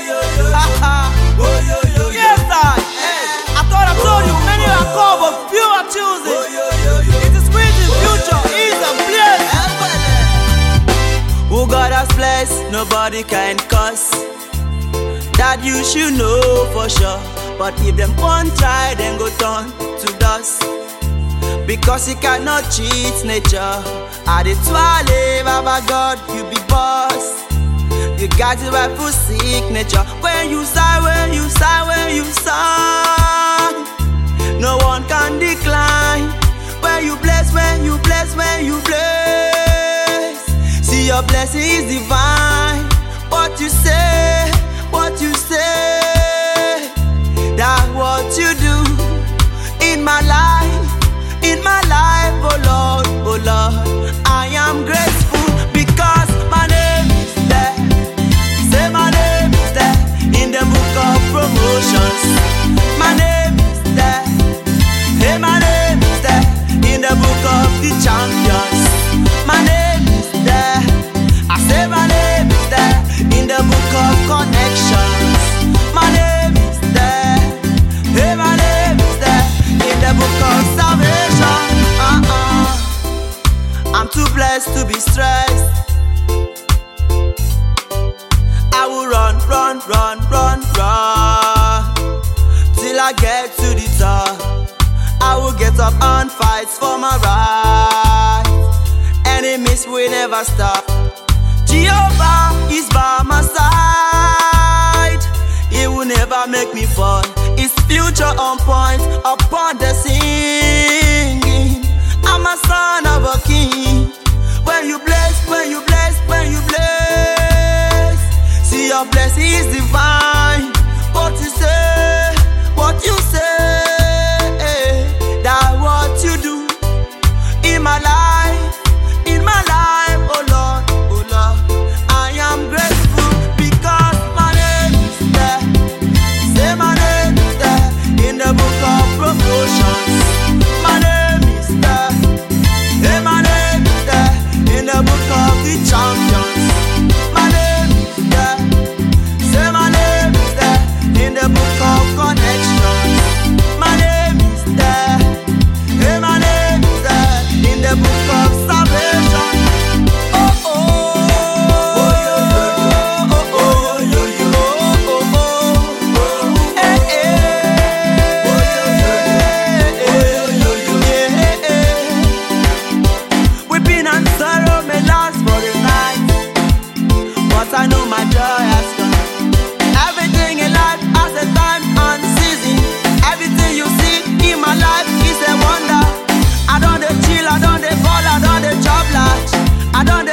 Yes, I thought I told you many are called, but few are choosing. It is squeezing future, is a bless. Who God has blessed, nobody can curse. That you should know for sure. But if them won't try, then go turn to dust. Because you cannot cheat nature. I did twirl, Baba God, you be boss. You got the rightful signature. When you sigh, when you sigh, when you sigh, no one can decline. When you bless, when you bless, when you bless, see your blessing is divine. What you say, what you say, that's what you do in my life, oh Lord, oh Lord. I am grateful because my name is there. Say my name is there in the book of promotions. My name is there. Hey, my name is there in the book of the champions. My name is there. I say my name is there in the book of connections. My name is there. Hey, my name is there in the book of salvation. I'm too blessed to be stressed. I will run, run, run, run, run till I get to the top. I will get up and fight for my rights. Enemies will never stop. Jehovah is by my side. He will never make me fall. His future on point, upon the singing. I'm a son of a king. When you bless, when you bless, when you bless, see your blessing is divine. What you say, what you say, that's what you do in my life, oh Lord, oh Lord. I am grateful because my name is there. Say my name is there in the book of promotions. My name is there. Hey, my name is there in the book of the champions. My name is there. Say my name is there in the book of connections. My name is there. Hey, my name is there in the book of salvation. Oh oh oh oh oh oh oh oh. Hey hey. We've been on sorrow may last for the night, but I know my joy has come. Everything in life has a time and season. Everything you see in my life is a wonder. I don't dey chill, I don't dey fall, I don't dey chop large, I don't